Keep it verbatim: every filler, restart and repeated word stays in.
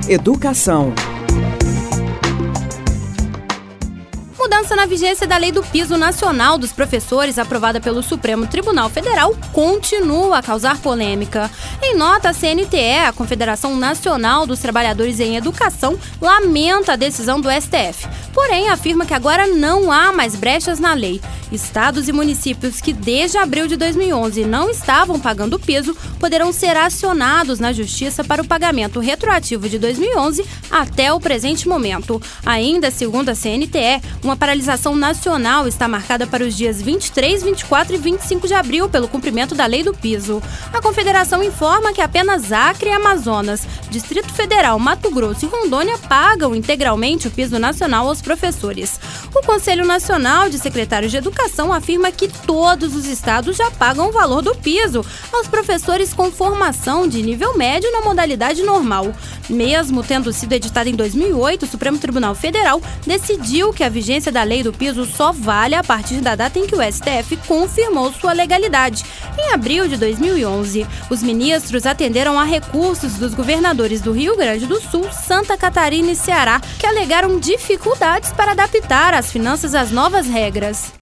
Educação. Mudança na vigência da Lei do Piso Nacional dos Professores, aprovada pelo Supremo Tribunal Federal, continua a causar polêmica. Em nota, a C N T E, a Confederação Nacional dos Trabalhadores em Educação, lamenta a decisão do S T F, porém afirma que agora não há mais brechas na lei. Estados e municípios que desde abril de dois mil e onze não estavam pagando o piso poderão ser acionados na Justiça para o pagamento retroativo de dois mil e onze até o presente momento. Ainda, segundo a C N T E, uma paralisação nacional está marcada para os dias vinte e três, vinte e quatro e vinte e cinco de abril pelo cumprimento da lei do piso. A Confederação informa que apenas Acre e Amazonas, Distrito Federal, Mato Grosso e Rondônia pagam integralmente o piso nacional aos professores. O Conselho Nacional de Secretários de Educação afirma que todos os estados já pagam o valor do piso aos professores com formação de nível médio na modalidade normal. Mesmo tendo sido editada em dois mil e oito, o Supremo Tribunal Federal decidiu que a vigência da lei do piso só vale a partir da data em que o S T F confirmou sua legalidade, em abril de dois mil e onze. Os ministros atenderam a recursos dos governadores do Rio Grande do Sul, Santa Catarina e Ceará, que alegaram dificuldades para adaptar as finanças às novas regras.